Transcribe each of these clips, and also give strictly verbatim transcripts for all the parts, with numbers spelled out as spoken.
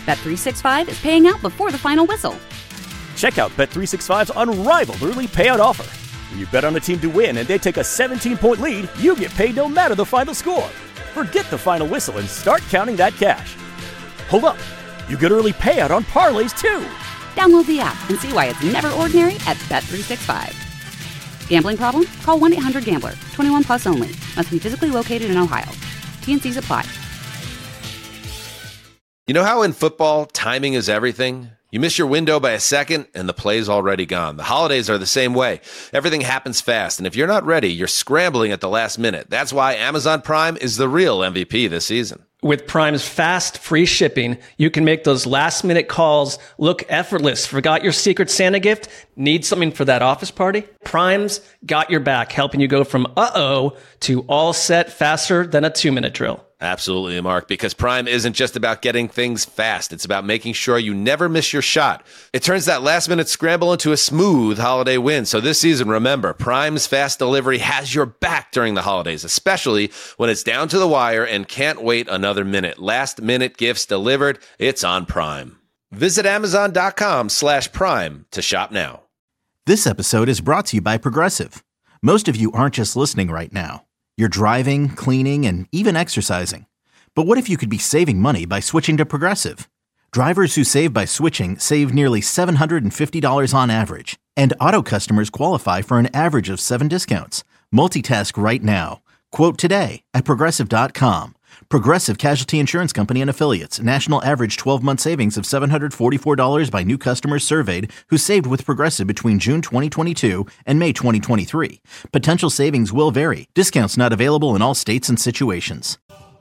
Bet three sixty-five is paying out before the final whistle. Check out Bet three sixty-five's unrivaled early payout offer. When you bet on a team to win and they take a seventeen-point lead, you get paid no matter the final score. Forget the final whistle and start counting that cash. Hold up. You get early payout on parlays, too. Download the app and see why it's never ordinary at Bet three sixty-five. Gambling problem? Call one eight hundred gambler. twenty-one plus only. Must be physically located in Ohio. T N Cs apply. You know how in football, timing is everything? You miss your window by a second, and the play's already gone. The holidays are the same way. Everything happens fast, and if you're not ready, you're scrambling at the last minute. That's why Amazon Prime is the real M V P this season. With Prime's fast, free shipping, you can make those last-minute calls look effortless. Forgot your Secret Santa gift? Need something for that office party? Prime's got your back, helping you go from uh-oh to all set faster than a two-minute drill. Absolutely, Mark, because Prime isn't just about getting things fast. It's about making sure you never miss your shot. It turns that last-minute scramble into a smooth holiday win. So this season, remember, Prime's fast delivery has your back during the holidays, especially when it's down to the wire and can't wait another minute. Last-minute gifts delivered, it's on Prime. Visit Amazon.com slash Prime to shop now. This episode is brought to you by Progressive. Most of you aren't just listening right now. You're driving, cleaning, and even exercising. But what if you could be saving money by switching to Progressive? Drivers who save by switching save nearly seven hundred fifty dollars on average. And auto customers qualify for an average of seven discounts. Multitask right now. Quote today at Progressive dot com. Progressive Casualty Insurance Company and Affiliates. National average twelve-month savings of seven hundred forty-four dollars by new customers surveyed who saved with Progressive between June twenty twenty-two and May twenty twenty-three. Potential savings will vary. Discounts not available in all states and situations.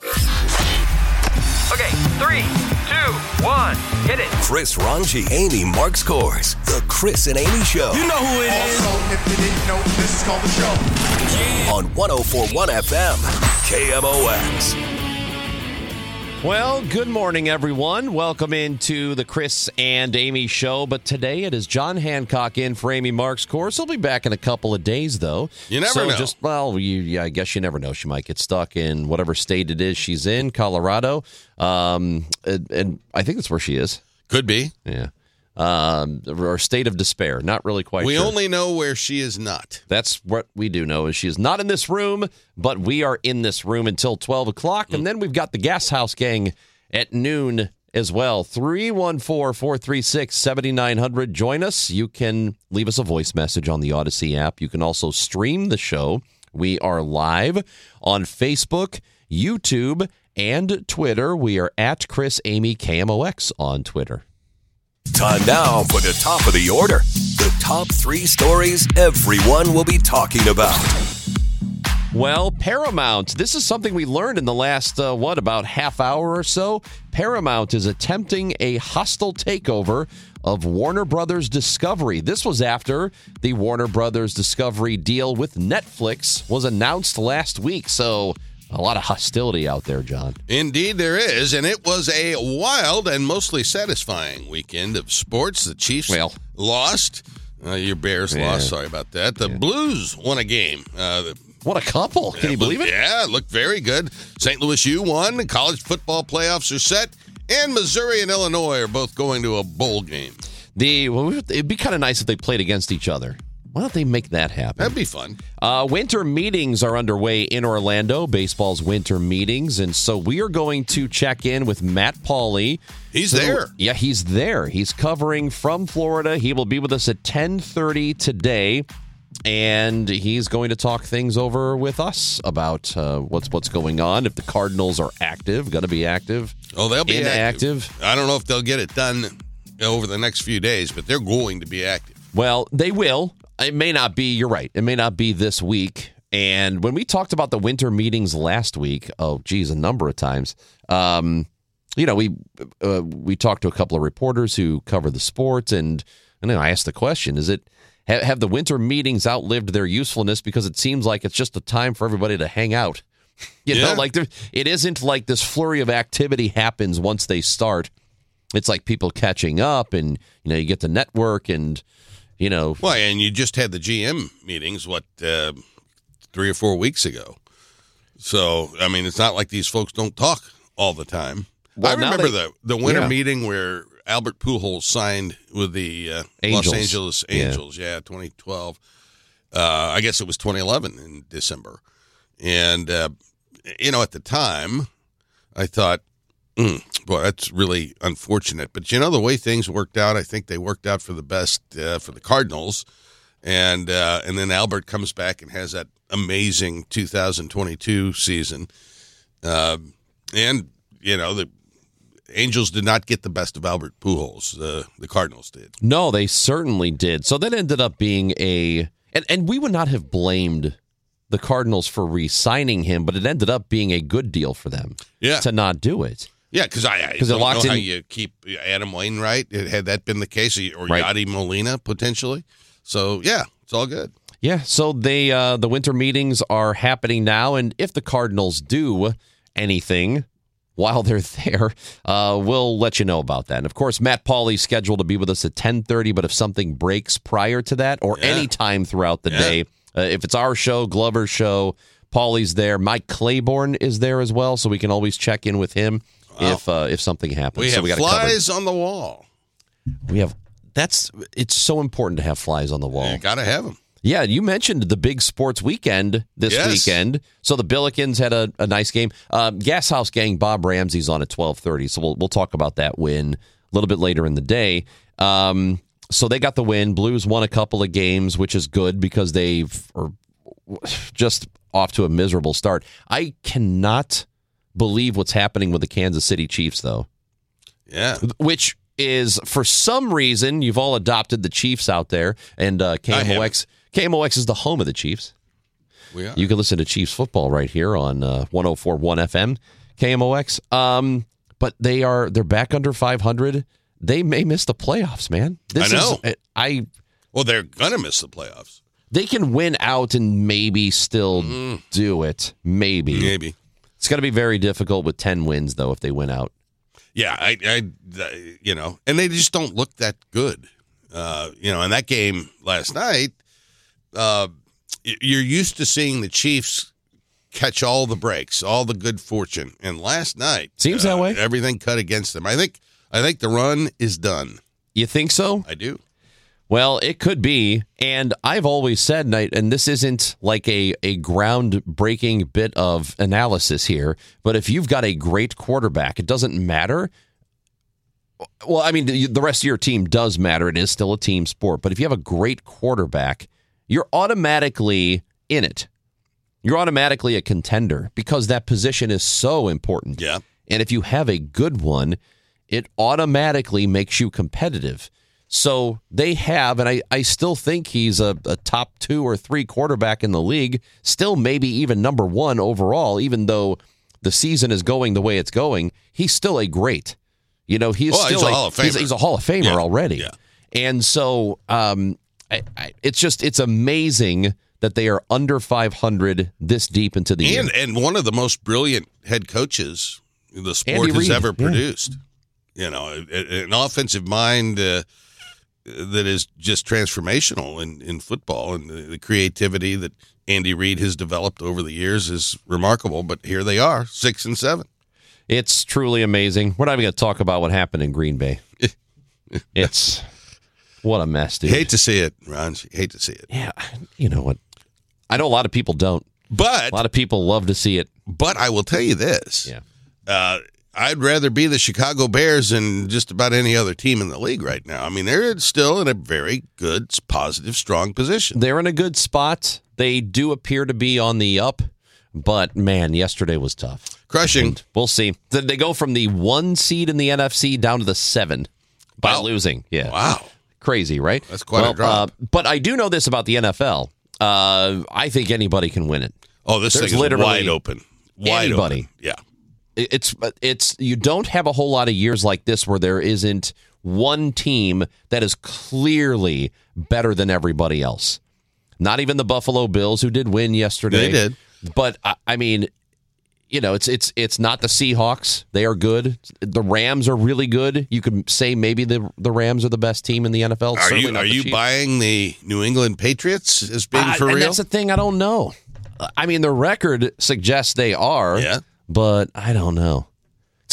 Okay, three, two, one, hit it. Chris Ranji, Amy, Mark Scores. The Chris and Amy Show. You know who it is. Also, if you didn't know, this is called The Show. Yeah. On one oh four point one F M, K M O X. Well, good morning, everyone. Welcome into the Chris and Amy Show. But today it is John Hancock in for Amy Mark's course. He'll be back in a couple of days, though. You never so know. Just, well, you, yeah, I guess you never know. She might get stuck in whatever state it is she's in, Colorado. Um, and, and I think that's where she is. Could be. Yeah. Um, or state of despair. Not really quite we sure. We only know where she is not. That's what we do know, is she is not in this room, but we are in this room until twelve o'clock. Mm. And then we've got the Gas House Gang at noon as well. three one four, four three six, seven nine zero zero. Join us. You can leave us a voice message on the Odyssey app. You can also stream the show. We are live on Facebook, YouTube, and Twitter. We are at Chris Amy K M O X on Twitter. Time now for the top of the order. The top three stories everyone will be talking about. Well, Paramount, this is something we learned in the last, uh, what, about half hour or so? Paramount is attempting a hostile takeover of Warner Brothers Discovery. This was after the Warner Brothers Discovery deal with Netflix was announced last week. So a lot of hostility out there, John. Indeed there is, and it was a wild and mostly satisfying weekend of sports. The Chiefs well, lost. Uh, your Bears yeah. lost. Sorry about that. The yeah. Blues won a game. Uh, the What a couple. Can you believe it? Yeah, it looked very good. Saint Louis U won. The college football playoffs are set. And Missouri and Illinois are both going to a bowl game. The well, it'd be kind of nice if they played against each other. Why don't they make that happen? That'd be fun. Uh, winter meetings are underway in Orlando, baseball's winter meetings. And so we are going to check in with Matt Pauley. He's who, there. Yeah, he's there. He's covering from Florida. He will be with us at ten thirty today. And he's going to talk things over with us about uh, what's what's going on. If the Cardinals are active, going to be active. Oh, they'll be inactive. active. I don't know if they'll get it done over the next few days, but they're going to be active. Well, they will. It may not be, you're right, it may not be this week. And when we talked about the winter meetings last week, oh, geez, a number of times, um, you know, we uh, we talked to a couple of reporters who cover the sports, and, and then I asked the question, is it, have, have the winter meetings outlived their usefulness? Because it seems like it's just a time for everybody to hang out. You yeah. know, like there, it isn't like this flurry of activity happens once they start. It's like people catching up, and, you know, you get the network and, you know. Well, and you just had the G M meetings, what, uh, three or four weeks ago. So, I mean, it's not like these folks don't talk all the time. well, I remember they, the the winter yeah. meeting where Albert Pujols signed with the uh, Angels. Los Angeles Angels. Yeah, yeah twenty twelve. Uh, I guess it was twenty eleven in December. And, uh, you know, at the time, I thought, mm, boy, that's really unfortunate. But, you know, the way things worked out, I think they worked out for the best uh, for the Cardinals. And uh, and then Albert comes back and has that amazing two thousand twenty-two season. Uh, and, you know, the Angels did not get the best of Albert Pujols. Uh, the Cardinals did. No, they certainly did. So that ended up being a and, – and we would not have blamed the Cardinals for re-signing him, but it ended up being a good deal for them yeah. to not do it. Yeah, because I, I don't it locked know how in, you keep Adam Wainwright. Had that been the case, or right. Yadi Molina potentially. So, yeah, it's all good. Yeah, so they uh, the winter meetings are happening now, and if the Cardinals do anything while they're there, uh, we'll let you know about that. And, of course, Matt Pauley's scheduled to be with us at ten thirty, but if something breaks prior to that or yeah. any time throughout the yeah. day, uh, if it's our show, Glover's show, Pauley's there. Mike Claiborne is there as well, so we can always check in with him wow. if uh, if something happens. We so have we got flies on the wall. We have that's it's so important to have flies on the wall. You got to have them. Yeah, you mentioned the big sports weekend this yes. weekend. So the Billikens had a, a nice game. Uh, Gas House Gang, Bob Ramsey's on at twelve thirty, so we'll we'll talk about that win a little bit later in the day. Um, so they got the win. Blues won a couple of games, which is good because they are just off to a miserable start. I cannot believe what's happening with the Kansas City Chiefs, though. Yeah. Which is, for some reason, you've all adopted the Chiefs out there, and uh, K M O X... K M O X is the home of the Chiefs. We are. You can listen to Chiefs football right here on uh, one oh four point one F M, K M O X. Um, but they are they're back under five hundred. They may miss the playoffs, man. This I know. Is, I well, they're gonna miss the playoffs. They can win out and maybe still mm. do it. Maybe. Maybe. It's going to be very difficult with ten wins though if they win out. Yeah, I, I you know, and they just don't look that good. Uh, you know, in that game last night. Uh, you're used to seeing the Chiefs catch all the breaks, all the good fortune, and last night seems uh, that way. Everything cut against them. I think. I think the run is done. You think so? I do. Well, it could be, and I've always said, and, I, and this isn't like a a groundbreaking bit of analysis here, but if you've got a great quarterback, it doesn't matter. Well, I mean, the, the rest of your team does matter. It is still a team sport, but if you have a great quarterback, you're automatically in it. You're automatically a contender because that position is so important. Yeah. And if you have a good one, it automatically makes you competitive. So they have, and I, I still think he's a, a top two or three quarterback in the league, still maybe even number one overall, even though the season is going the way it's going. He's still a great. You know, he's well, still he's a, a, Hall of Famer. He's, he's a Hall of Famer yeah. already. Yeah. And so um, I, I, it's just, it's amazing that they are under five hundred this deep into the and, year. And one of the most brilliant head coaches the sport Andy has Reid. ever Yeah. produced. You know, an offensive mind uh, that is just transformational in, in football, and the, the creativity that Andy Reid has developed over the years is remarkable. But here they are, six and seven. It's truly amazing. We're not even going to talk about what happened in Green Bay. It's what a mess, dude. Hate to see it, Ron. Hate to see it. Yeah, you know what? I know a lot of people don't. But a lot of people love to see it. But I will tell you this. Yeah. Uh, I'd rather be the Chicago Bears than just about any other team in the league right now. I mean, they're still in a very good, positive, strong position. They're in a good spot. They do appear to be on the up, but man, yesterday was tough. Crushing. And we'll see. Did they go from the one seed in the N F C down to the seven by wow. losing? Yeah. Wow. Crazy, right? That's quite well, a drop. Uh, but I do know this about the N F L. Uh, I think anybody can win it. Oh, this There's thing is literally wide open. Wide anybody. open. Yeah. It's it's you don't have a whole lot of years like this where there isn't one team that is clearly better than everybody else. Not even the Buffalo Bills, who did win yesterday. They did. But I, I mean, you know, it's it's it's not the Seahawks. They are good. The Rams are really good. You could say maybe the the Rams are the best team in the N F L. Are Certainly you not are the you Chiefs. buying the New England Patriots as being Uh, for and real? that's the thing. I don't know. I mean, the record suggests they are. Yeah. But I don't know.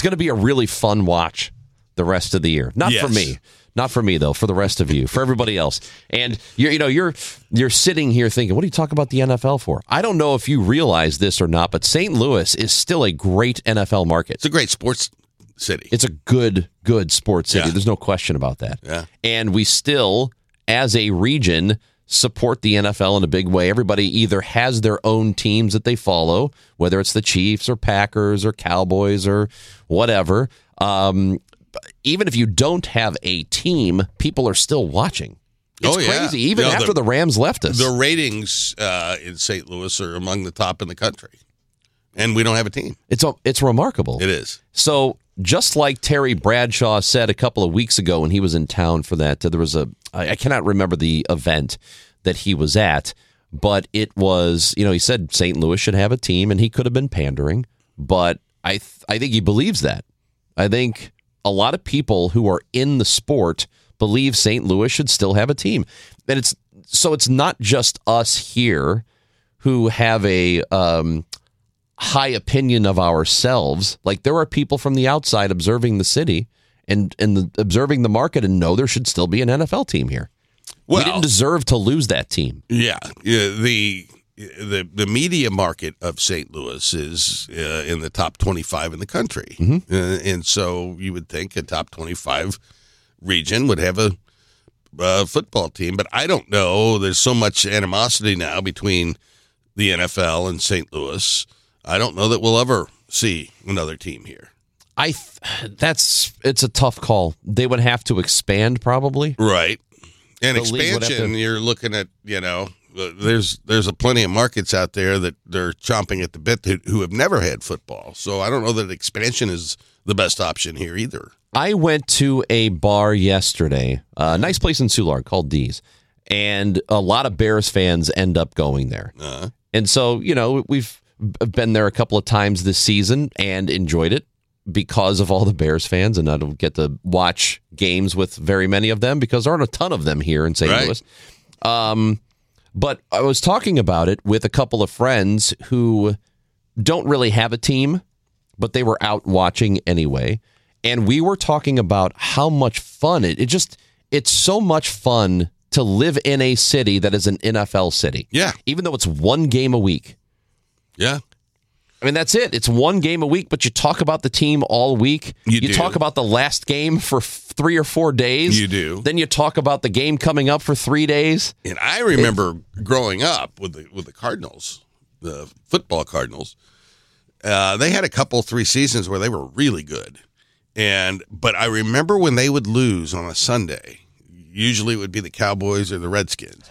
It's going to be a really fun watch the rest of the year. Not yes. for me. Not for me, though, for the rest of you, for everybody else. And you're, you know, you're you're sitting here thinking, what do you talk about the N F L for? I don't know if you realize this or not, but Saint Louis is still a great N F L market. It's a great sports city. It's a good, good sports city. Yeah. There's no question about that. Yeah. And we still, as a region, support the N F L in a big way. Everybody either has their own teams that they follow, whether it's the Chiefs or Packers or Cowboys or whatever. Um, even if you don't have a team, people are still watching. It's oh, yeah. crazy, even you know, after the, the Rams left us. The ratings uh, in Saint Louis are among the top in the country. And we don't have a team. It's a, it's remarkable. It is. So just like Terry Bradshaw said a couple of weeks ago when he was in town for that, there was a, I cannot remember the event that he was at, but it was, you know, he said Saint Louis should have a team, and he could have been pandering, but I th- I think he believes that. I think a lot of people who are in the sport believe Saint Louis should still have a team. And it's so it's not just us here who have a um, high opinion of ourselves. Like, there are people from the outside observing the city and, and the, observing the market and know there should still be an N F L team here. Well, we didn't deserve to lose that team. Yeah. yeah the the the media market of Saint Louis is uh, in the top twenty-five in the country. Mm-hmm. Uh, and so you would think a top twenty-five region would have a uh, football team. But I don't know. There's so much animosity now between the N F L and Saint Louis. I don't know that we'll ever see another team here. I th- that's it's a tough call. They would have to expand probably. Right. And The league would have expansion, to- you're looking at, you know, there's there's a plenty of markets out there that they're chomping at the bit to, who have never had football. So I don't know that expansion is the best option here either. I went to a bar yesterday, a nice place in Soulard called D's, and a lot of Bears fans end up going there. Uh-huh. And so, you know, we've been there a couple of times this season and enjoyed it because of all the Bears fans, and I don't get to watch games with very many of them because there aren't a ton of them here in Saint Right. Louis. Um, but I was talking about it with a couple of friends who don't really have a team, but they were out watching anyway. And we were talking about how much fun it, it just, it's so much fun to live in a city that is an N F L city. Yeah. Even though it's one game a week. Yeah. I mean, that's it. It's one game a week, but you talk about the team all week. You you do. talk about the last game for f- three or four days. You do. Then you talk about the game coming up for three days. And I remember growing up with the with the Cardinals, the football Cardinals. Uh, they had a couple, three seasons where they were really good. And but I remember when they would lose on a Sunday, usually it would be the Cowboys or the Redskins.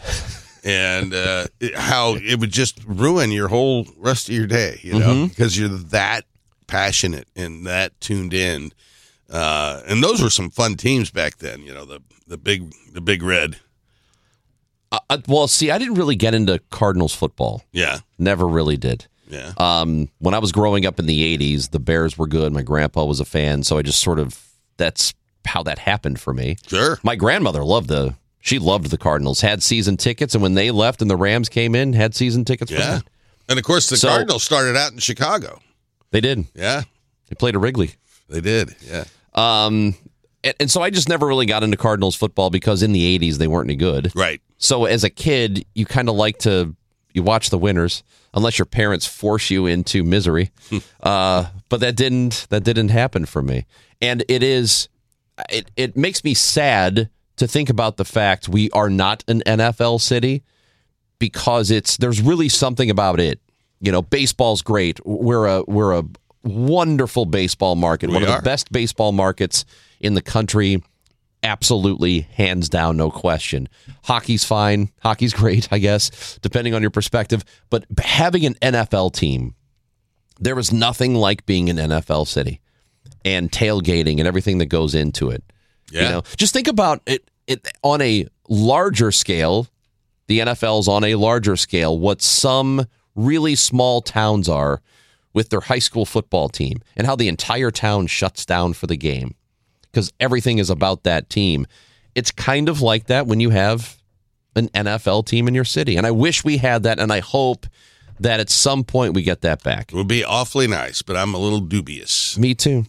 And uh, it- how it would just ruin your whole rest of your day, you know, Mhm. because you're that passionate and that tuned in. Uh, and those were some fun teams back then, you know, the the big the big red. Uh, well, see, I didn't really get into Cardinals football. Yeah. Never really did. Yeah. Um, when I was growing up in the eighties, the Bears were good. My grandpa was a fan, so I just sort of, that's how that happened for me. Sure. My grandmother loved the, she loved the Cardinals, had season tickets, and when they left and the Rams came in, had season tickets for Yeah. that. And of course, the So- Cardinals started out in Chicago. They did. Yeah. They played at Wrigley. They did. Yeah. Um, and, and so I just never really got into Cardinals football because in the eighties, they weren't any good. Right. So as a kid, you kind of like to, you watch the winners, unless your parents force you into misery. uh, but that didn't, that didn't happen for me. And it is, it, it makes me sad to think about the fact we are not an N F L city because it's, there's really something about it. You know, baseball's great. We're a, we're a wonderful baseball market. We One of are. the best baseball markets in the country. Absolutely, hands down, no question. Hockey's fine. Hockey's great, I guess, depending on your perspective. But having an N F L team, there is nothing like being an N F L city and tailgating and everything that goes into it. Yeah. You know, just think about it, it on a larger scale. The N F L's on a larger scale. What some really small towns are with their high school football team and how the entire town shuts down for the game. Because everything is about that team. It's kind of like that when you have an N F L team in your city. And I wish we had that, and I hope that at some point we get that back. It would be awfully nice, but I'm a little dubious. Me too. Yep.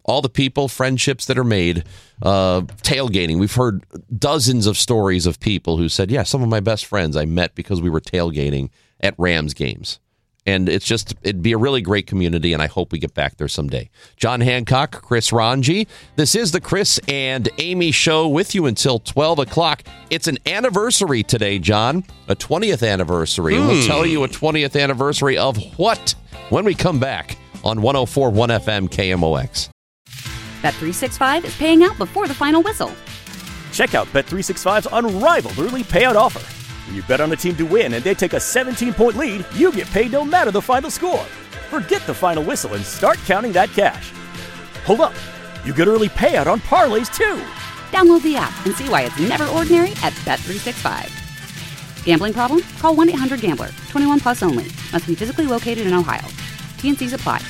all the people, friendships that are made, uh, tailgating. We've heard dozens of stories of people who said, yeah, some of my best friends I met because we were tailgating at Rams games. And it's just, it'd be a really great community, and I hope we get back there someday. John Hancock, Chris Ranji. This is the Chris and Amy Show with you until twelve o'clock. It's an anniversary today, John, a twentieth anniversary. Mm. We'll tell you a twentieth anniversary of what when we come back on one oh four point one F M K M O X. Bet three sixty-five is paying out before the final whistle. Check out Bet three sixty-five's unrivaled early payout offer. When you bet on a team to win and they take a seventeen-point lead, you get paid no matter the final score. Forget the final whistle and start counting that cash. Hold up. You get early payout on parlays, too. Download the app and see why it's never ordinary at Bet three sixty-five. Gambling problem? Call one eight hundred gambler. twenty-one plus only. Must be physically located in Ohio. T N Cs apply.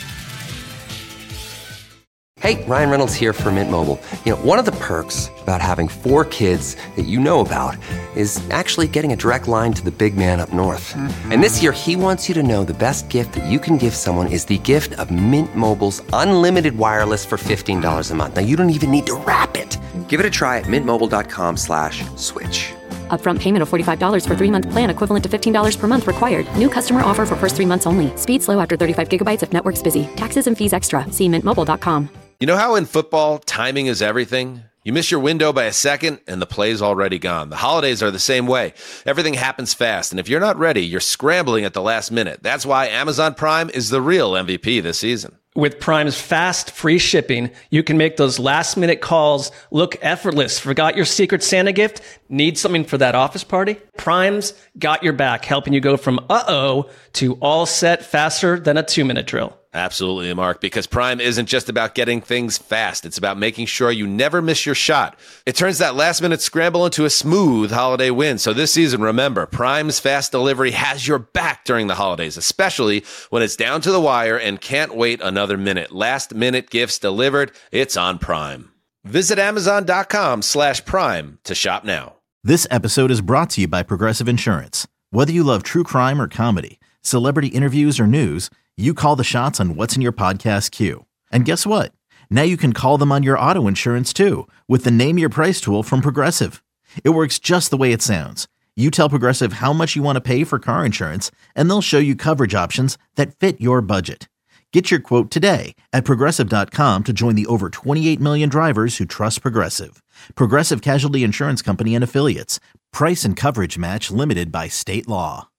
Hey, Ryan Reynolds here for Mint Mobile. You know, one of the perks about having four kids that you know about is actually getting a direct line to the big man up north. Mm-hmm. And this year, he wants you to know the best gift that you can give someone is the gift of Mint Mobile's unlimited wireless for fifteen dollars a month. Now, you don't even need to wrap it. Give it a try at mintmobile.com slash switch. Upfront payment of forty-five dollars for three-month plan equivalent to fifteen dollars per month required. New customer offer for first three months only. Speed slow after thirty-five gigabytes if network's busy. Taxes and fees extra. See mint mobile dot com. You know how in football, timing is everything? You miss your window by a second, and the play's already gone. The holidays are the same way. Everything happens fast, and if you're not ready, you're scrambling at the last minute. That's why Amazon Prime is the real M V P this season. With Prime's fast, free shipping, you can make those last-minute calls look effortless. Forgot your Secret Santa gift? Need something for that office party? Prime's got your back, helping you go from uh-oh to all set faster than a two-minute drill. Absolutely, Mark, because Prime isn't just about getting things fast. It's about making sure you never miss your shot. It turns that last-minute scramble into a smooth holiday win. So this season, remember, Prime's fast delivery has your back during the holidays, especially when it's down to the wire and can't wait another minute. Last-minute gifts delivered, it's on Prime. Visit amazon.com slash prime to shop now. This episode is brought to you by Progressive Insurance. Whether you love true crime or comedy, celebrity interviews or news, you call the shots on what's in your podcast queue. And guess what? Now you can call them on your auto insurance too with the Name Your Price tool from Progressive. It works just the way it sounds. You tell Progressive how much you want to pay for car insurance, and they'll show you coverage options that fit your budget. Get your quote today at Progressive dot com to join the over twenty-eight million drivers who trust Progressive. Progressive Casualty Insurance Company and Affiliates. Price and coverage match limited by state law.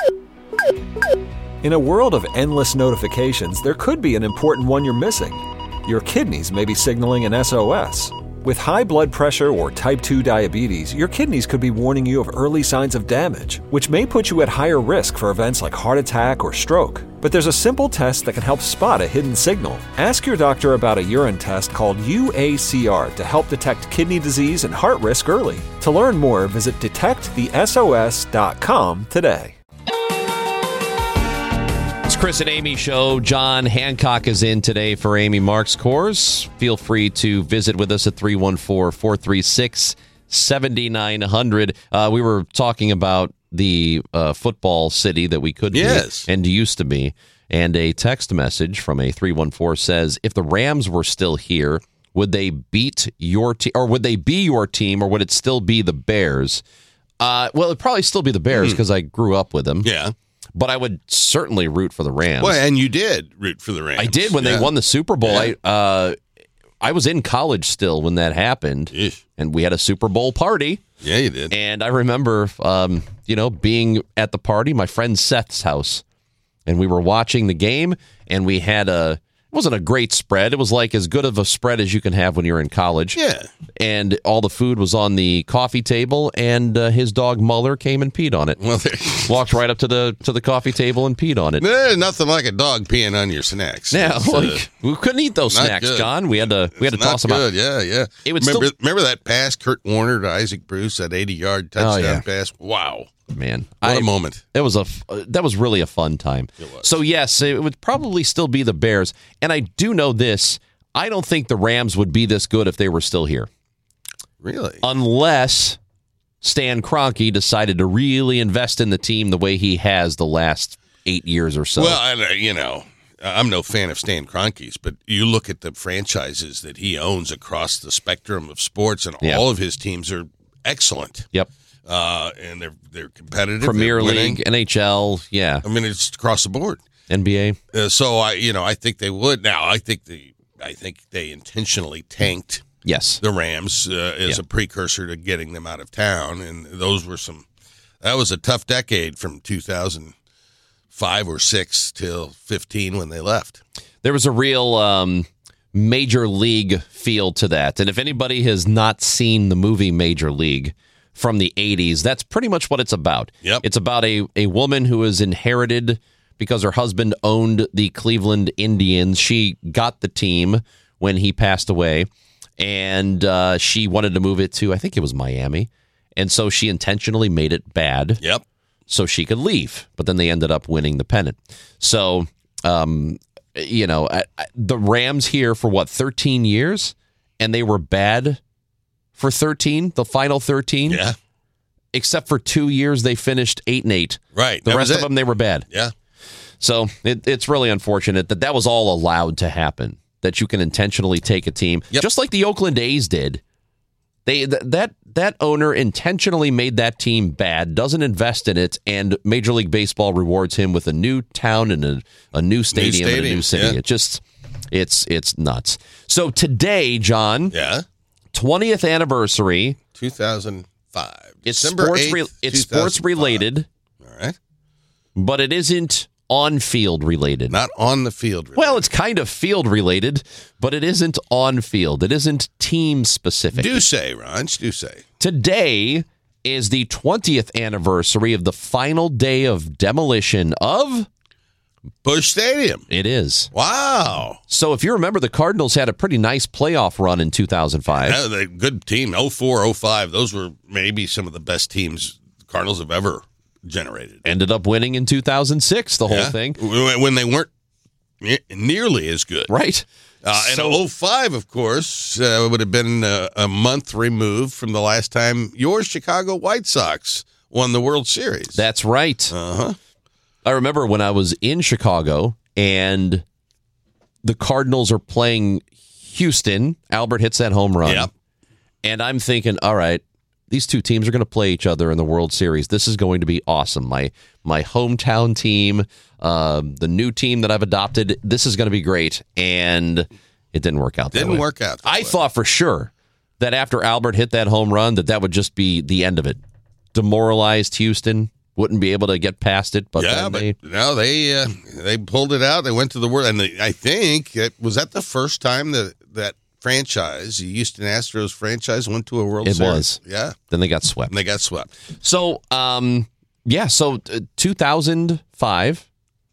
In a world of endless notifications, there could be an important one you're missing. Your kidneys may be signaling an S O S. With high blood pressure or type two diabetes, your kidneys could be warning you of early signs of damage, which may put you at higher risk for events like heart attack or stroke. But there's a simple test that can help spot a hidden signal. Ask your doctor about a urine test called U A C R to help detect kidney disease and heart risk early. To learn more, visit detect the S O S dot com today. Chris and Amy Show. John Hancock is in today for Amy Marks Course. Feel free to visit with us at three one four, four three six, seven nine zero zero. Uh, we were talking about the uh, football city that we could yes. be and used to be. And a text message from a three one four says, if the Rams were still here, would they beat your team, or would they be your team, or would it still be the Bears? Uh, well, it'd probably still be the Bears because mm. I grew up with them. Yeah. But I would certainly root for the Rams. Well, and you did root for the Rams. I did when yeah. they won the Super Bowl. Yeah. I uh, I was in college still when that happened, Eesh. and we had a Super Bowl party. Yeah, you did. And I remember, um, you know, being at the party, my friend Seth's house, and we were watching the game, and we had a. It wasn't a great spread. It was like as good of a spread as you can have when you're in college. Yeah. And all the food was on the coffee table, and uh, his dog Muller came and peed on it. Well, walked right up to the to the coffee table and peed on it. There's nothing like a dog peeing on your snacks. Yeah, it's, like, uh, we couldn't eat those snacks, good. John. We had to we had it's to toss them good. out. Yeah, yeah. It would remember still... remember that pass, Kurt Warner to Isaac Bruce, that eighty-yard touchdown oh, yeah. pass. Wow. Man, what I, a moment! It was a that was really a fun time. It was. So yes, it would probably still be the Bears, and I do know this: I don't think the Rams would be this good if they were still here. Really, unless Stan Kroenke decided to really invest in the team the way he has the last eight years or so. Well, I, you know, I'm no fan of Stan Kroenke's, but you look at the franchises that he owns across the spectrum of sports, and Yeah. all of his teams are excellent. Yep. Uh, and they're they're competitive. Premier they're winning. League, N H L, yeah. I mean, it's across the board. N B A. Uh, so I, you know, I think they would. Now, I think the, I think they intentionally tanked. Yes. The Rams uh, as Yeah. a precursor to getting them out of town, and those were some. That was a tough decade from two thousand five or six till fifteen when they left. There was a real um, Major League feel to that. And if anybody has not seen the movie Major League from the eighties, that's pretty much what it's about. Yep. It's about a, a woman who has inherited because her husband owned the Cleveland Indians. She got the team when he passed away, and uh, she wanted to move it to, I think it was Miami. And so she intentionally made it bad. Yep. So she could leave, but then they ended up winning the pennant. So, um, you know, I, I, the Rams here for what, thirteen years? And they were bad for thirteen, the final thirteen? Yeah. Except for two years, they finished eight and eight. Right. The that rest was of it. them, they were bad. Yeah. So it, it's really unfortunate that that was all allowed to happen, that you can intentionally take a team, Yep. just like the Oakland A's did. They th- that that owner intentionally made that team bad, doesn't invest in it, and Major League Baseball rewards him with a new town and a, a new stadium, and a stadium, new city. yeah. It just it's it's nuts. So today, John, Yeah. twentieth anniversary. two thousand five. It's December sports. eighth, Re- it's sports two thousand five. related. All right. But it isn't on field related. Not on the field. Related. Well, it's kind of field related, but it isn't on field. It isn't team specific. Do say, Ronch, do say. Today is the twentieth anniversary of the final day of demolition of Busch Stadium. It is. Wow. So if you remember, the Cardinals had a pretty nice playoff run in two thousand five. Yeah, they're a good team. oh four, oh five. Those were maybe some of the best teams the Cardinals have ever generated. Ended up winning in two thousand six, the whole Yeah. thing. When when they weren't ne- nearly as good. Right. Uh, and So- oh five, of course, uh, would have been uh, a month removed from the last time your Chicago White Sox won the World Series. That's right. Uh-huh. I remember when I was in Chicago and the Cardinals are playing Houston. Albert hits that home run. Yep. And I'm thinking, all right, these two teams are going to play each other in the World Series. This is going to be awesome. My my hometown team, uh, the new team that I've adopted, this is going to be great. And it didn't work out that Didn't way. work out that I way. thought for sure that after Albert hit that home run, that that would just be the end of it. Demoralized Houston, wouldn't be able to get past it. But yeah, then but they, no, they uh, they pulled it out. They went to the World, and they, I think it was that the first time that that franchise, the Houston Astros franchise, went to a World It Series. was. Yeah, then they got swept. and they got swept. So, um, yeah, so uh, two thousand five,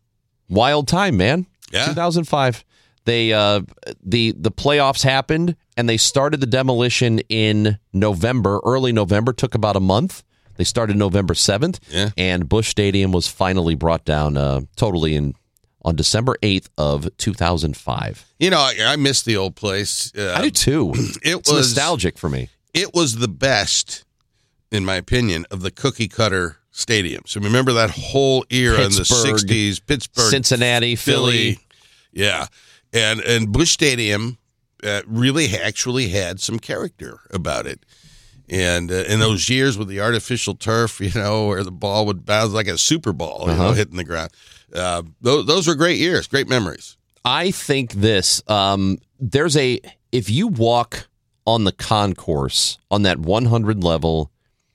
wild time, man. Yeah. two thousand five. They uh, the the playoffs happened, and they started the demolition in November, early November. Took about a month. They started November seventh, Yeah. and Busch Stadium was finally brought down uh, totally in on December eighth of two thousand five. You know, I, I miss the old place. Uh, I do too. It It's was nostalgic for me. It was the best, in my opinion, of the cookie cutter stadiums. So remember that whole era in the Pittsburgh, sixties, Pittsburgh, Cincinnati, Philly. Yeah. And and Busch Stadium uh, really actually had some character about it. And uh, in those years with the artificial turf, you know, where the ball would bounce like a super ball, you Uh-huh. know, hitting the ground. Uh, those, those were great years, great memories. I think this, um, there's a, if you walk on the concourse on that one hundred level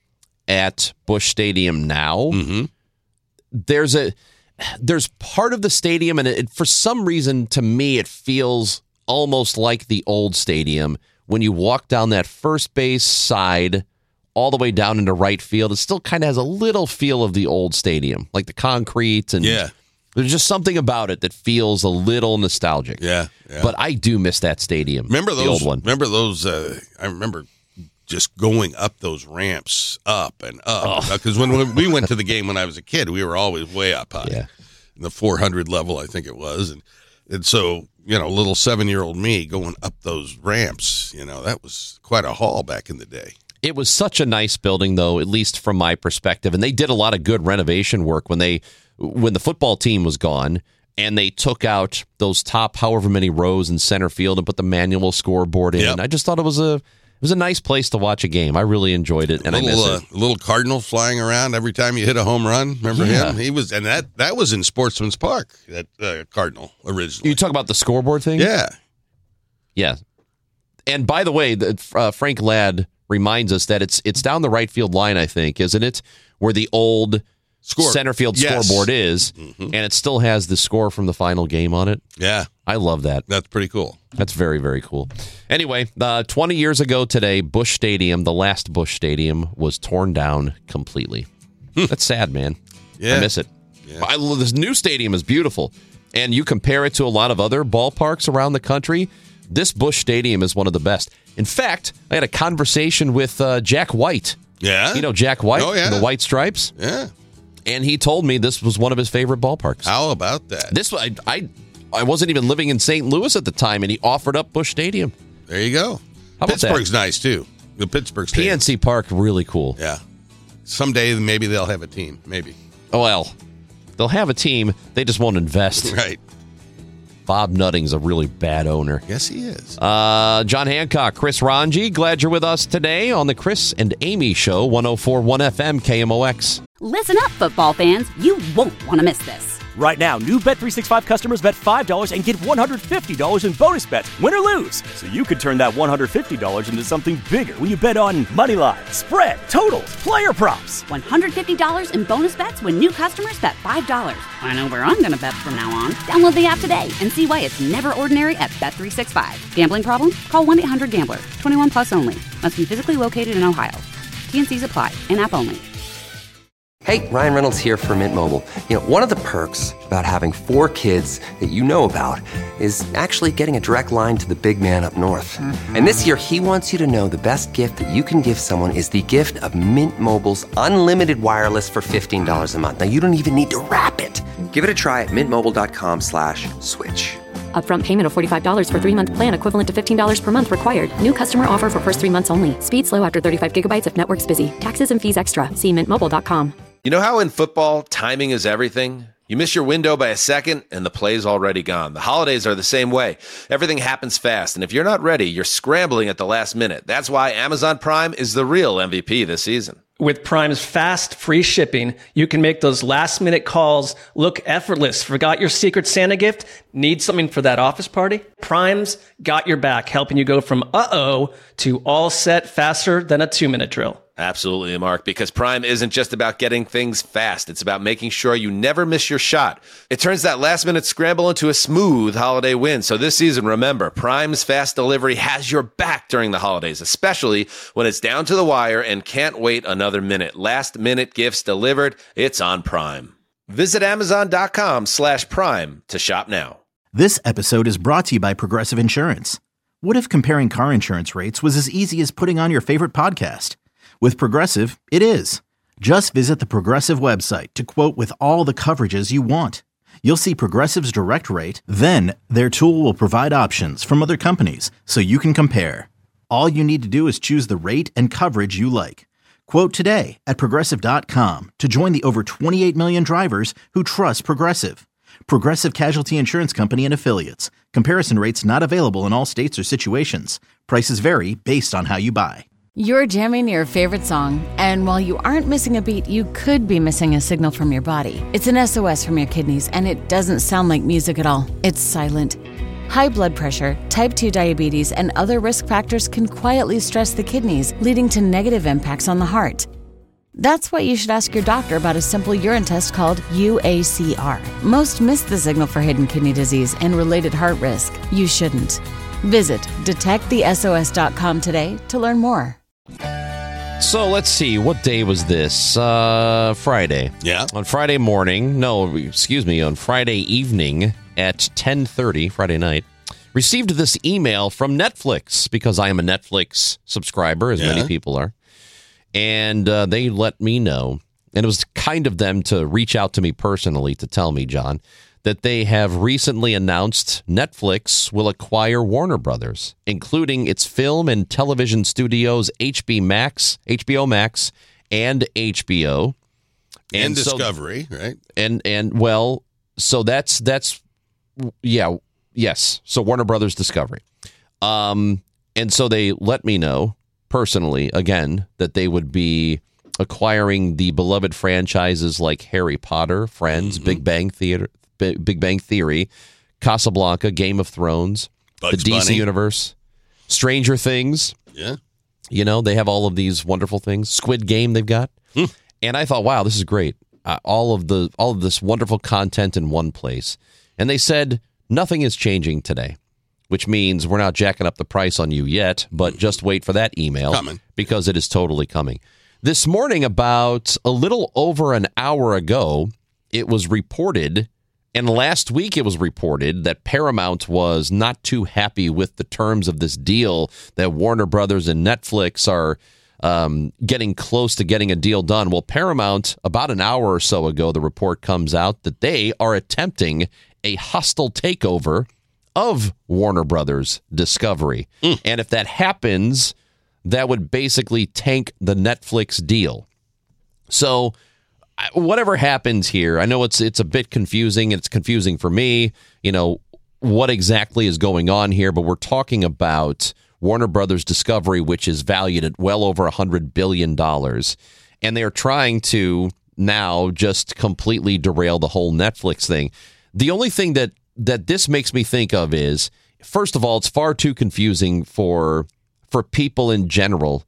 at Busch Stadium now, Mm-hmm. there's a, there's part of the stadium, and it, for some reason, to me, it feels almost like the old stadium. When you walk down that first base side all the way down into right field, it still kind of has a little feel of the old stadium, like the concrete. And Yeah. there's just something about it that feels a little nostalgic. Yeah. yeah. But I do miss that stadium. Remember the those? old one. Remember those? Uh, I remember just going up those ramps, up and up. Because when, when we went to the game when I was a kid, we were always way up high, Yeah. in the four hundred level, I think it was, and and so you know, little seven year old me going up those ramps, you know, that was quite a haul back in the day. It was such a nice building, though, at least from my perspective. And they did a lot of good renovation work when they when the football team was gone. and they took out those top however many rows in center field and put the manual scoreboard in. Yep. I just thought it was a it was a nice place to watch a game. I really enjoyed it, and little, I miss it. Uh, little cardinal flying around every time you hit a home run. Remember Yeah. him? He was, and that that was in Sportsman's Park. That uh, cardinal originally. You talk about the scoreboard thing? Yeah, yeah. And by the way, the, uh, Frank Ladd reminds us that it's it's down the right field line, I think, isn't it? Where the old Score. center field Yes. scoreboard is, Mm-hmm. and it still has the score from the final game on it. Yeah. I love that. That's pretty cool. That's very, very cool. Anyway, uh, twenty years ago today, Busch Stadium, the last Busch Stadium, was torn down completely. That's sad, man. Yeah. I miss it. I, this new stadium is beautiful, and you compare it to a lot of other ballparks around the country, this Busch Stadium is one of the best. In fact, I had a conversation with uh, Jack White. Yeah? You know Jack White, Oh, yeah. the White Stripes? Yeah. And he told me this was one of his favorite ballparks. How about that? This I, I I wasn't even living in Saint Louis at the time, and he offered up Busch Stadium. There you go. How about Pittsburgh's that? nice, too. The Pittsburgh Stadium. P N C Park, really cool. Yeah. Someday, maybe they'll have a team. Maybe. Oh, well, they'll have a team. They just won't invest. Right. Bob Nutting's a really bad owner. Yes, he is. Uh, John Hancock, Chris Ranji, glad you're with us today on the Chris and Amy Show, one oh four point one F M K M O X. Listen up, football fans. You won't want to miss this. Right now, new Bet three sixty-five customers bet five dollars and get one hundred fifty dollars in bonus bets, win or lose. So you could turn that one hundred fifty dollars into something bigger when you bet on money line, spread, totals, player props. one hundred fifty dollars in bonus bets when new customers bet five dollars. I know where I'm going to bet from now on. Download the app today and see why it's never ordinary at Bet three sixty-five. Gambling problem? Call one eight hundred gambler. twenty-one plus only. Must be physically located in Ohio. T N Cs apply. In-app only. Hey, Ryan Reynolds here from Mint Mobile. You know, one of the perks about having four kids that you know about is actually getting a direct line to the big man up north. Mm-hmm. And this year, he wants you to know the best gift that you can give someone is the gift of Mint Mobile's unlimited wireless for fifteen dollars a month. Now, you don't even need to wrap it. Give it a try at mintmobile.com slash switch. Upfront payment of forty-five dollars for three-month plan equivalent to fifteen dollars per month required. New customer offer for first three months only. Speed slow after thirty-five gigabytes if network's busy. Taxes and fees extra. See mint mobile dot com. You know how in football, timing is everything? You miss your window by a second, and the play's already gone. The holidays are the same way. Everything happens fast, and if you're not ready, you're scrambling at the last minute. That's why Amazon Prime is the real M V P this season. With Prime's fast, free shipping, you can make those last-minute calls look effortless. Forgot your Secret Santa gift? Need something for that office party? Prime's got your back, helping you go from uh-oh to all set faster than a two-minute drill. Absolutely, Mark, because Prime isn't just about getting things fast. It's about making sure you never miss your shot. It turns that last-minute scramble into a smooth holiday win. So this season, remember, Prime's fast delivery has your back during the holidays, especially when it's down to the wire and can't wait another minute. Last-minute gifts delivered, it's on Prime. Visit amazon.com slash prime to shop now. This episode is brought to you by Progressive Insurance. What if comparing car insurance rates was as easy as putting on your favorite podcast? With Progressive, it is. Just visit the Progressive website to quote with all the coverages you want. You'll see Progressive's direct rate, then their tool will provide options from other companies so you can compare. All you need to do is choose the rate and coverage you like. Quote today at Progressive dot com to join the over twenty-eight million drivers who trust Progressive. Progressive Casualty Insurance Company and Affiliates. Comparison rates not available in all states or situations. Prices vary based on how you buy. You're jamming your favorite song, and while you aren't missing a beat, you could be missing a signal from your body. It's an S O S from your kidneys, and it doesn't sound like music at all. It's silent. High blood pressure, type two diabetes, and other risk factors can quietly stress the kidneys, leading to negative impacts on the heart. That's why you should ask your doctor about a simple urine test called U A C R. Most miss the signal for hidden kidney disease and related heart risk. You shouldn't. Visit detect the S O S dot com today to learn more. So let's see, what day was this? Uh, Friday. Yeah. On Friday morning, no, excuse me, on Friday evening at ten thirty, Friday night, received this email from Netflix, because I am a Netflix subscriber, as Yeah. many people are. And uh, they let me know, and it was kind of them to reach out to me personally to tell me, John, that they have recently announced Netflix will acquire Warner Brothers, including its film and television studios H B Max, H B O Max, and H B O. And, so- Discovery, right? And, and well, so that's that's yeah yes. So Warner Brothers Discovery, um, and so they let me know personally again that they would be acquiring the beloved franchises like Harry Potter, Friends, mm-hmm. Big Bang Theater, Big Bang Theory, Casablanca, Game of Thrones, Bugs the D C Bunny. Universe, Stranger Things. Yeah. You know, they have all of these wonderful things. Squid Game they've got. Hmm. And I thought, wow, this is great. Uh, all of the all of this wonderful content in one place. And they said nothing is changing today, which means we're not jacking up the price on you yet, but just wait for that email coming. Because it is totally coming. This morning, about a little over an hour ago, it was reported, and last week it was reported that Paramount was not too happy with the terms of this deal, that Warner Brothers and Netflix are um, getting close to getting a deal done. Well, Paramount, about an hour or so ago, the report comes out that they are attempting a hostile takeover of Warner Brothers Discovery. Mm. And if that happens, that would basically tank the Netflix deal. So whatever happens here, I know it's it's a bit confusing. It's confusing for me, you know, what exactly is going on here. But we're talking about Warner Brothers Discovery, which is valued at well over one hundred billion dollars. And they're trying to now just completely derail the whole Netflix thing. The only thing that, that this makes me think of is, first of all, it's far too confusing for... for people in general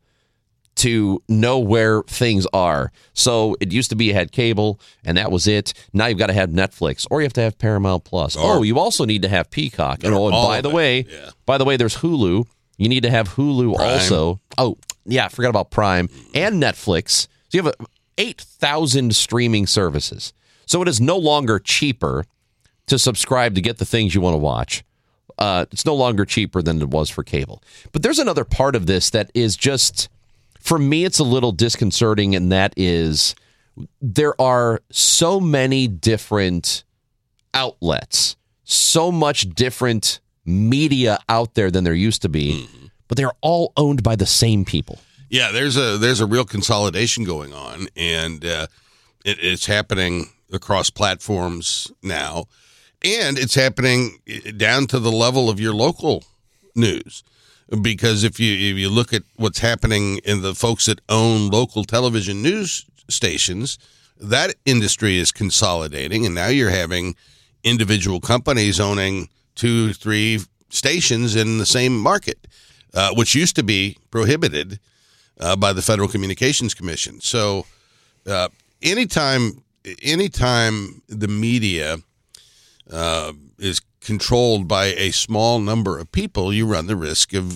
to know where things are. So it used to be you had cable and that was it. Now you've got to have Netflix, or you have to have Paramount Plus. Or, oh, you also need to have Peacock. And, oh, and by the way, yeah. by the way, there's Hulu. You need to have Hulu Prime. Also. Oh, yeah, I forgot about Prime and Netflix. So you have eight thousand streaming services. So it is no longer cheaper to subscribe to get the things you want to watch. Uh, it's no longer cheaper than it was for cable. But there's another part of this that is just, for me, it's a little disconcerting, and that is there are so many different outlets, so much different media out there than there used to be, mm-hmm. but they're all owned by the same people. Yeah, there's a there's a real consolidation going on, and uh, it, it's happening across platforms now. And it's happening down to the level of your local news, because if you if you look at what's happening in the folks that own local television news stations, that industry is consolidating, and now you're having individual companies owning two, three stations in the same market, uh, which used to be prohibited uh, by the Federal Communications Commission. So, uh, anytime anytime the media Uh, is controlled by a small number of people, you run the risk of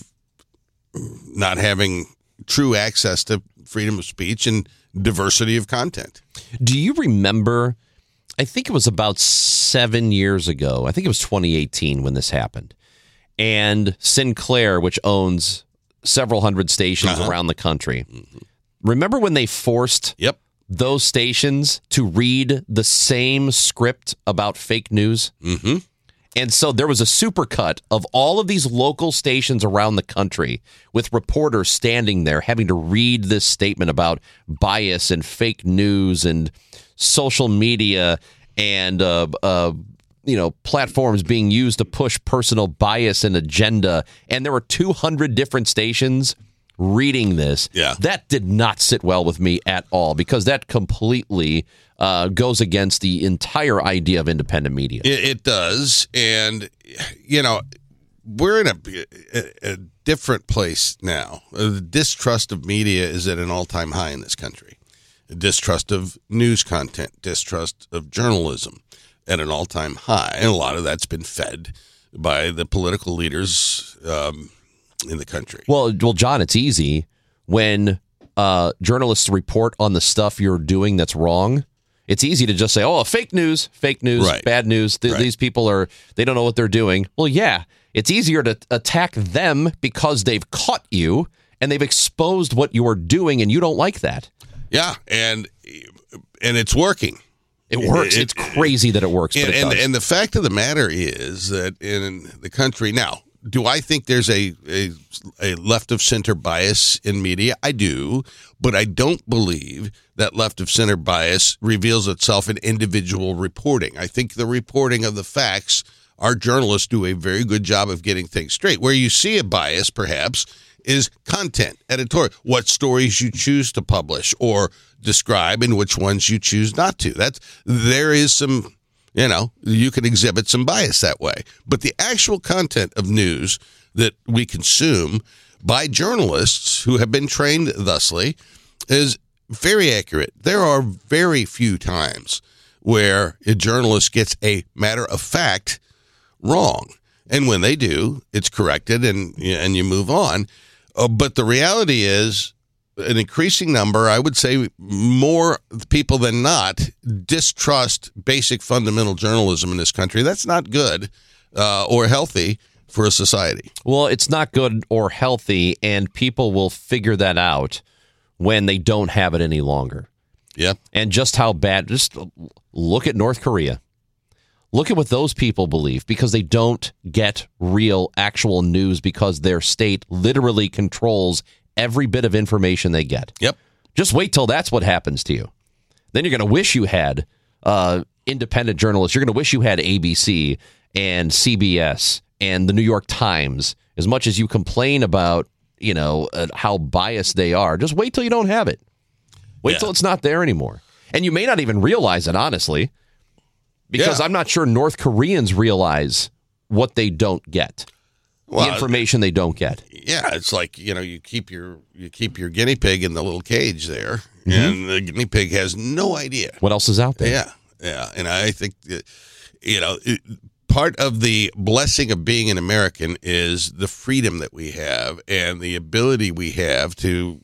not having true access to freedom of speech and diversity of content. Do you remember, I think it was about seven years ago, I think it was twenty eighteen when this happened, and Sinclair, which owns several hundred stations uh-huh. around the country, mm-hmm. remember when they forced Yep. those stations to read the same script about fake news? Mm-hmm. And so there was a supercut of all of these local stations around the country with reporters standing there having to read this statement about bias and fake news and social media and, uh, uh, you know, platforms being used to push personal bias and agenda. And there were two hundred different stations reading this. Yeah. That did not sit well with me at all, because that completely uh, goes against the entire idea of independent media. It, it does. And, you know, we're in a, a, a different place now. The distrust of media is at an all-time high in this country. Distrust of news content, distrust of journalism at an all-time high. And a lot of that's been fed by the political leaders um in the country. Well, well, John, it's easy when uh, journalists report on the stuff you're doing that's wrong. It's easy to just say, "Oh, fake news, fake news, right. bad news. Th- right. These people are they don't know what they're doing." Well, yeah, it's easier to attack them because they've caught you and they've exposed what you are doing, and you don't like that. Yeah, and and it's working. It works. It, it's crazy that it works. And, but it and, does. and the fact of the matter is that in the country now, do I think there's a, a a left of center bias in media? I do, but I don't believe that left of center bias reveals itself in individual reporting. I think the reporting of the facts, our journalists do a very good job of getting things straight. Where you see a bias, perhaps, is content, editorial, what stories you choose to publish or describe and which ones you choose not to. That's there is some, you know, you can exhibit some bias that way. But the actual content of news that we consume by journalists who have been trained thusly is very accurate. There are very few times where a journalist gets a matter of fact wrong. And when they do, it's corrected and, and you move on. Uh, but the reality is an increasing number, I would say more people than not, distrust basic fundamental journalism in this country. That's not good uh, or healthy for a society. Well, it's not good or healthy, and people will figure that out when they don't have it any longer. Yeah. And just how bad, just look at North Korea. Look at what those people believe, because they don't get real, actual news because their state literally controls every bit of information they get. Yep. Just wait till that's what happens to you. Then you're going to wish you had uh, independent journalists. You're going to wish you had A B C and C B S and the New York Times. As much as you complain about, you know, uh, how biased they are, just wait till you don't have it. Wait yeah. till it's not there anymore. And you may not even realize it, honestly. Because yeah. I'm not sure North Koreans realize what they don't get, well, the information they don't get. Yeah, it's like, you know, you keep your you keep your guinea pig in the little cage there, mm-hmm. and the guinea pig has no idea what else is out there. Yeah, yeah, and I think that, you know, it, part of the blessing of being an American is the freedom that we have and the ability we have to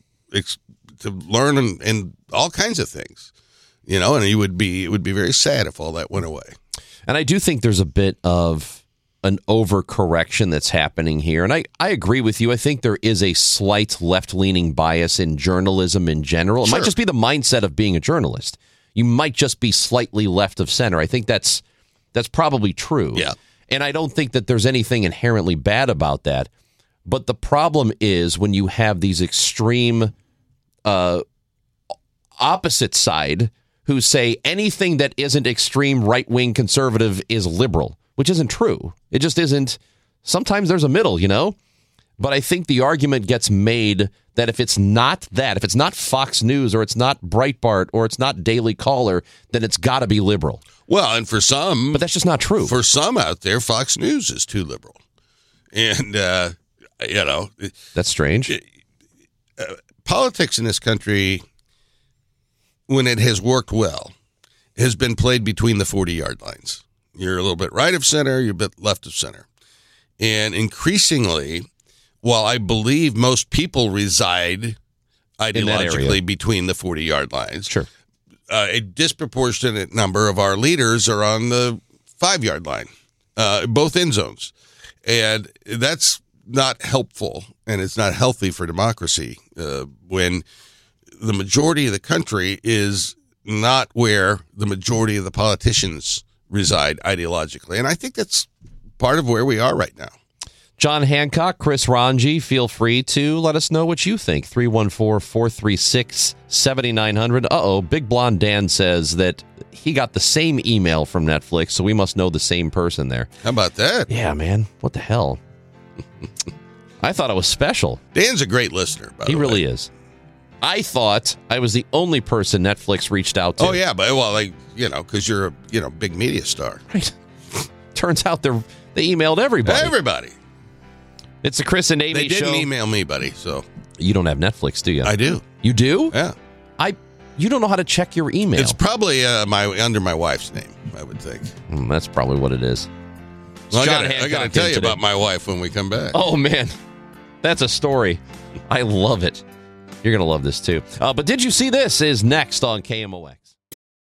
to learn and, and all kinds of things. You know, and you would be it would be very sad if all that went away. And I do think there's a bit of an overcorrection that's happening here. And I, I agree with you. I think there is a slight left-leaning bias in journalism in general. It sure. might just be the mindset of being a journalist. You might just be slightly left of center. I think that's that's probably true. Yeah. And I don't think that there's anything inherently bad about that. But the problem is when you have these extreme uh, opposite side who say anything that isn't extreme right-wing conservative is liberal, which isn't true. It just isn't. Sometimes there's a middle, you know? But I think the argument gets made that if it's not that, if it's not Fox News or it's not Breitbart or it's not Daily Caller, then it's got to be liberal. Well, and for some... But that's just not true. For some out there, Fox News is too liberal. And, uh, you know... That's strange. Uh, politics in this country... when it has worked well, has been played between the forty-yard lines. You're a little bit right of center, you're a bit left of center. And increasingly, while I believe most people reside ideologically between the forty-yard lines, sure, uh, a disproportionate number of our leaders are on the five-yard line, uh, both end zones. And that's not helpful, and it's not healthy for democracy uh, when... the majority of the country is not where the majority of the politicians reside ideologically. And I think that's part of where we are right now. John Hancock, Chris Ranji, feel free to let us know what you think. three one four, four three six, seven nine zero zero. Uh-oh, Big Blonde Dan says that he got the same email from Netflix, so we must know the same person there. How about that? Yeah, man. What the hell? I thought it was special. Dan's a great listener, by the way. He really is. I thought I was the only person Netflix reached out to. Oh, yeah, but, well, like, you know, because you're a, you know, big media star. Right. Turns out they're, they emailed everybody. Everybody. It's the Chris and Amy they show. They didn't email me, buddy, so. You don't have Netflix, do you? I do. You do? Yeah. I. You don't know how to check your email. It's probably uh, my under my wife's name, I would think. Mm, that's probably what it is. Well, I got to tell you today. about my wife when we come back. Oh, man. That's a story. I love it. You're going to love this, too. Uh, but did you see this is next on K M O X.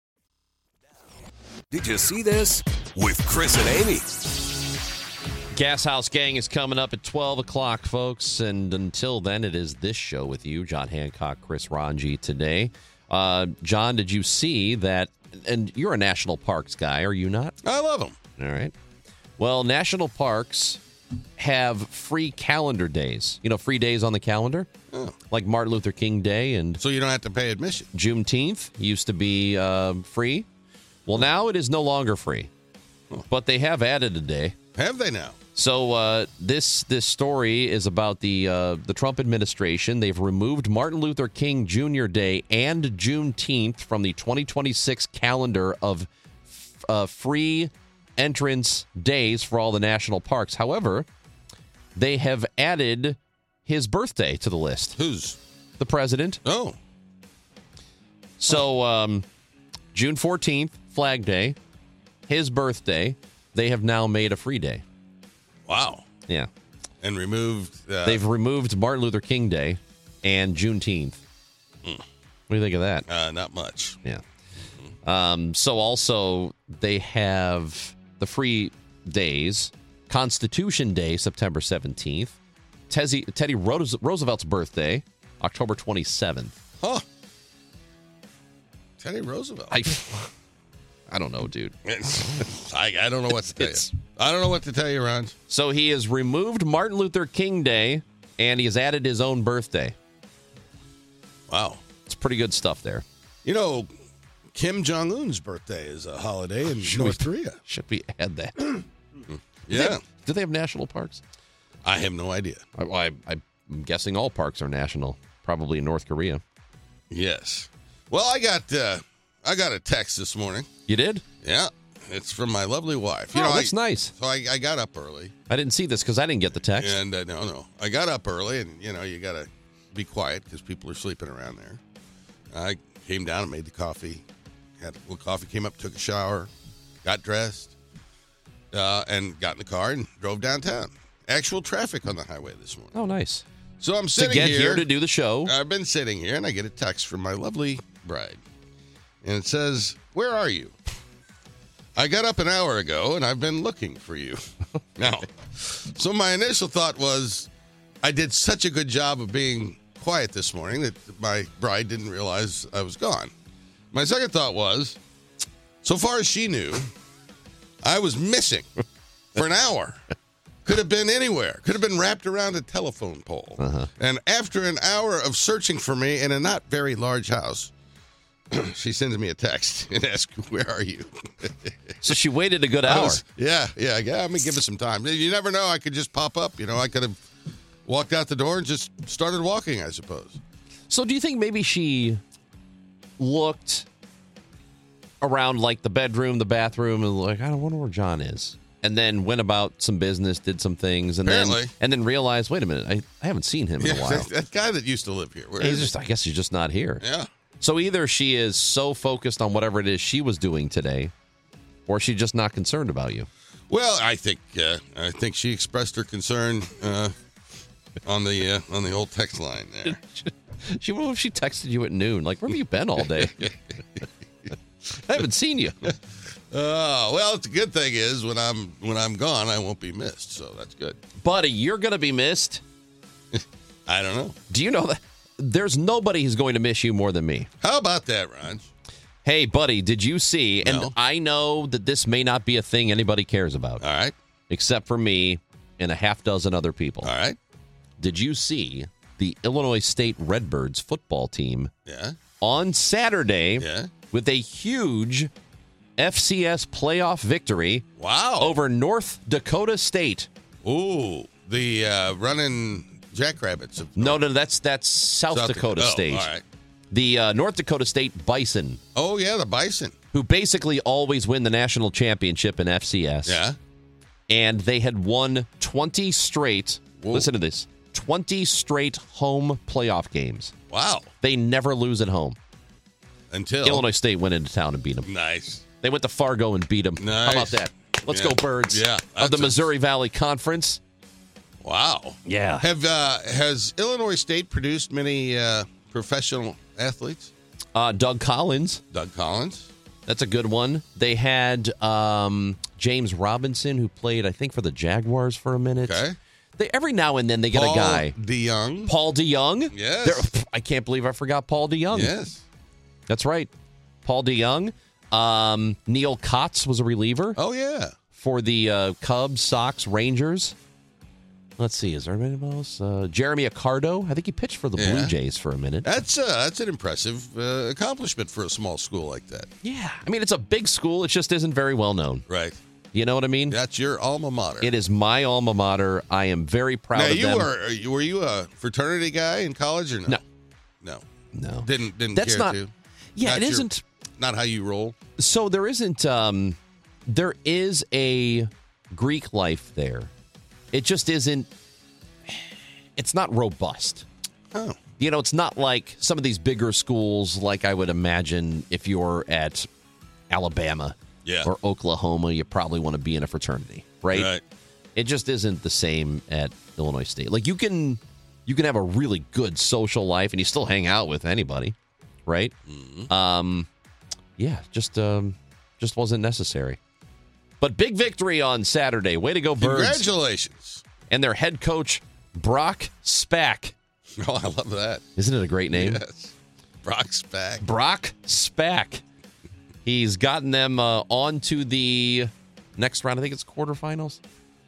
Did you see this? With Chris and Amy. Gas House Gang is coming up at twelve o'clock, folks. And until then, it is this show with you, John Hancock, Chris Ranji today. Uh, John, did you see that? And you're a national parks guy, are you not? I love them. All right. Well, national parks have free calendar days. You know, free days on the calendar, oh. like Martin Luther King Day, and so you don't have to pay admission. Juneteenth used to be uh, free. Well, now it is no longer free, oh. but they have added a day. Have they now? So uh, this this story is about the uh, the Trump administration. They've removed Martin Luther King Junior Day and Juneteenth from the twenty twenty-six calendar of uh, free entrance days for all the national parks. However, they have added his birthday to the list. Whose? The president. Oh. So um, June fourteenth, Flag Day, his birthday, they have now made a free day. Wow. Yeah. And removed... Uh, They've removed Martin Luther King Day and Juneteenth. Mm. What do you think of that? Uh, not much. Yeah. Um, so also, they have the free days. Constitution Day, September seventeenth. Tezzy, Teddy Roosevelt's birthday, October twenty-seventh. Huh. Teddy Roosevelt. I... I don't know, dude. I, I don't know what to tell you. I don't know what to tell you, Ron. So he has removed Martin Luther King Day, and he has added his own birthday. Wow. It's pretty good stuff there. You know, Kim Jong-un's birthday is a holiday in should North we, Korea. Should we add that? yeah. Do they, have, do they have national parks? I have no idea. I, I, I'm guessing all parks are national, probably in North Korea. Yes. Well, I got... Uh, I got a text this morning. You did? Yeah. It's from my lovely wife. You oh, know, that's I, nice. So I, I got up early. I didn't see this because I didn't get the text. And uh, no, no. I got up early, and, you know, you got to be quiet because people are sleeping around there. I came down and made the coffee. Had a little coffee, came up, took a shower, got dressed, uh, and got in the car and drove downtown. Actual traffic on the highway this morning. Oh, nice. So I'm sitting to get here, here to do the show. I've been sitting here, and I get a text from my lovely bride. And it says, "Where are you? I got up an hour ago, and I've been looking for you." Now, so my initial thought was, I did such a good job of being quiet this morning that my bride didn't realize I was gone. My second thought was, so far as she knew, I was missing for an hour. Could have been anywhere. Could have been wrapped around a telephone pole. Uh-huh. And after an hour of searching for me in a not very large house, she sends me a text and asks, "Where are you?" So she waited a good hour. Was, yeah, yeah, yeah. I'm going to give it some time. You never know. I could just pop up. You know, I could have walked out the door and just started walking, I suppose. So do you think maybe she looked around like the bedroom, the bathroom, and like, I don't wonder where John is? And then went about some business, did some things, and Apparently. then and then realized, wait a minute, I, I haven't seen him in yeah, a while. That, that guy that used to live here. Where he's is just, I guess he's just not here. Yeah. So either she is so focused on whatever it is she was doing today, or she's just not concerned about you. Well, I think uh, I think she expressed her concern uh, on the uh, on the old text line there. She, what if she texted you at noon? Like, where have you been all day? I haven't seen you. Oh, well, the good thing is when I'm when I'm gone, I won't be missed, so that's good. Buddy, you're going to be missed. I don't know. Do you know that there's nobody who's going to miss you more than me? How about that, Ron? Hey, buddy, did you see? No. And I know that this may not be a thing anybody cares about. All right. Except for me and a half dozen other people. All right. Did you see the Illinois State Redbirds football team Yeah. on Saturday Yeah. with a huge F C S playoff victory Wow. over North Dakota State? Ooh, the uh, running Jackrabbits. Of No, no, that's that's South, South Dakota, Dakota. Oh, State. all right. The uh, North Dakota State Bison, Oh, yeah, the Bison. who basically always win the national championship in F C S. Yeah. And they had won twenty straight, Whoa. listen to this, twenty straight home playoff games. Wow. They never lose at home. Until Illinois State went into town and beat them. Nice. They went to Fargo and beat them. Nice. How about that? Let's Yeah. go, Birds. Yeah, Of the that's a- Missouri Valley Conference. Wow. Yeah. Have uh, has Illinois State produced many uh, professional athletes? Uh, Doug Collins. Doug Collins. That's a good one. They had um, James Robinson, who played, I think, for the Jaguars for a minute. Okay. They, every now and then they get Paul a guy. DeYoung. Paul DeYoung. Yes. They're- I can't believe I forgot Paul DeYoung. Yes. That's right. Paul DeYoung. Um, Neil Kotz was a reliever Oh, yeah. for the uh, Cubs, Sox, Rangers. Let's see. Is there anybody else? Uh, Jeremy Accardo. I think he pitched for the Yeah. Blue Jays for a minute. That's uh, that's an impressive uh, accomplishment for a small school like that. Yeah. I mean, it's a big school. It just isn't very well known. Right. You know what I mean? That's your alma mater. It is my alma mater. I am very proud now, of you them. Were, are you, were you a fraternity guy in college or no? No. No. No. Didn't, didn't That's care not, to? Yeah, Not it your- isn't. Not how you roll? So there isn't, um, there is a Greek life there. It just isn't, it's not robust. Oh. You know, it's not like some of these bigger schools like I would imagine if you're at Alabama Yeah. or Oklahoma, you probably want to be in a fraternity, right? Right. It just isn't the same at Illinois State. Like you can you can have a really good social life and you still hang out with anybody, right? Mm-hmm. Um yeah, just um just wasn't necessary. But big victory on Saturday. Way to go, Birds. Congratulations. And their head coach, Brock Spack. Oh, I love that. Isn't it a great name? Yes. Brock Spack. Brock Spack. He's gotten them uh, on to the next round. I think it's quarterfinals.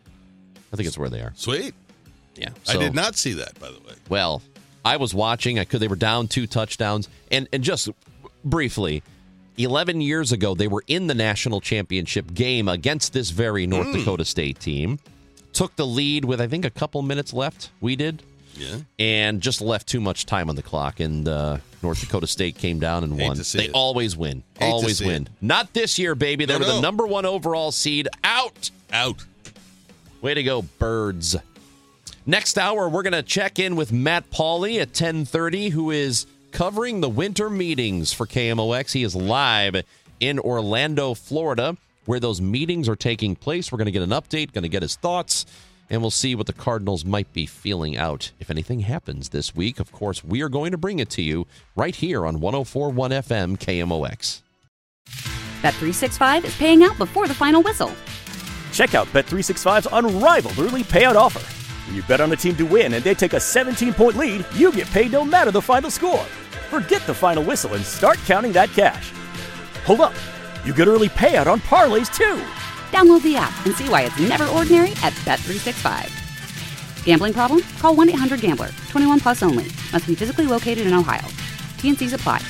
I think it's where they are. Sweet. Yeah. I so- did not see that, by the way. Well, I was watching. I could. They were down two touchdowns, and and just briefly, eleven years ago, they were in the national championship game against this very North Mm. Dakota State team. Took the lead with I think a couple minutes left. We did. Yeah. And just left too much time on the clock, and uh, North Dakota State came down and Hate won. to see They it. always win. Hate to always see win. it. Not this year, baby. They No, were the no. number one overall seed. Out. Out. Way to go, Birds. Next hour, we're going to check in with Matt Pauley at ten thirty, who is covering the winter meetings for K M O X. He is live in Orlando, Florida, where those meetings are taking place. We're going to get an update, going to get his thoughts, and we'll see what the Cardinals might be feeling out if anything happens this week. Of course, we are going to bring it to you right here on one oh four point one F M K M O X. Bet three sixty-five is paying out before the final whistle. Check out Bet three sixty-five's unrivaled early payout offer. When you bet on a team to win and they take a seventeen-point lead, you get paid no matter the final score. Forget the final whistle and start counting that cash. Hold up. You get early payout on parlays, too. Download the app and see why it's never ordinary at Bet three sixty-five. Gambling problem? Call one eight hundred gambler. twenty-one plus only. Must be physically located in Ohio. T and C's apply.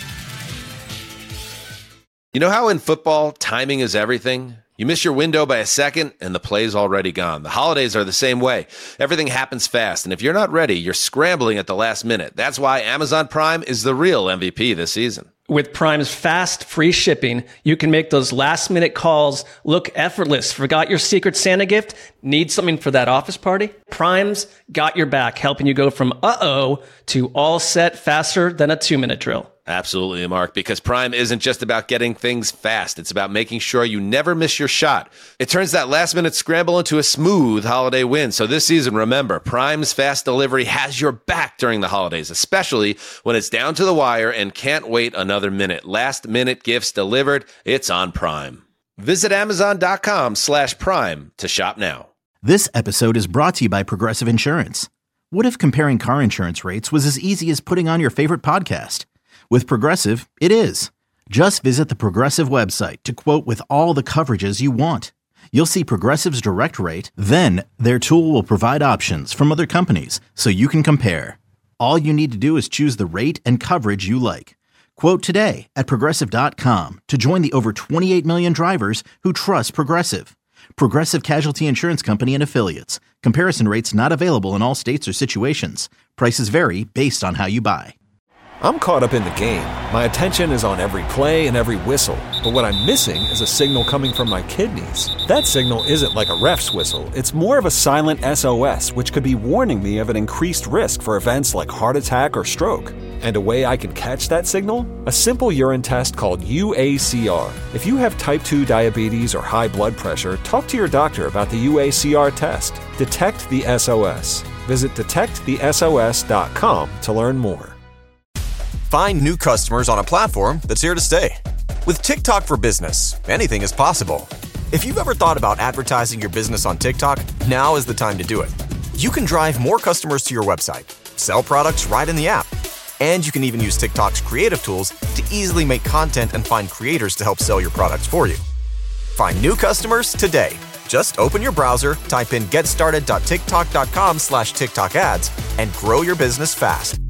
You know how in football, timing is everything? You miss your window by a second, and the play's already gone. The holidays are the same way. Everything happens fast, and if you're not ready, you're scrambling at the last minute. That's why Amazon Prime is the real M V P this season. With Prime's fast, free shipping, you can make those last-minute calls look effortless. Forgot your Secret Santa gift? Need something for that office party? Prime's got your back, helping you go from uh-oh to all set faster than a two-minute drill. Absolutely, Mark, because Prime isn't just about getting things fast. It's about making sure you never miss your shot. It turns that last-minute scramble into a smooth holiday win. So this season, remember, Prime's fast delivery has your back during the holidays, especially when it's down to the wire and can't wait another minute. Last-minute gifts delivered, it's on Prime. Visit Amazon.com slash Prime to shop now. This episode is brought to you by Progressive Insurance. What if comparing car insurance rates was as easy as putting on your favorite podcast? With Progressive, it is. Just visit the Progressive website to quote with all the coverages you want. You'll see Progressive's direct rate, then their tool will provide options from other companies so you can compare. All you need to do is choose the rate and coverage you like. Quote today at Progressive dot com to join the over twenty-eight million drivers who trust Progressive. Progressive Casualty Insurance Company and Affiliates. Comparison rates not available in all states or situations. Prices vary based on how you buy. I'm caught up in the game. My attention is on every play and every whistle. But what I'm missing is a signal coming from my kidneys. That signal isn't like a ref's whistle. It's more of a silent S O S, which could be warning me of an increased risk for events like heart attack or stroke. And a way I can catch that signal? A simple urine test called U A C R. If you have type two diabetes or high blood pressure, talk to your doctor about the U A C R test. Detect the S O S. Visit detect the S O S dot com to learn more. Find new customers on a platform that's here to stay. With TikTok for Business, anything is possible. If you've ever thought about advertising your business on TikTok, now is the time to do it. You can drive more customers to your website, sell products right in the app, and you can even use TikTok's creative tools to easily make content and find creators to help sell your products for you. Find new customers today. Just open your browser, type in getstarted.tiktok.com slash TikTok ads, and grow your business fast.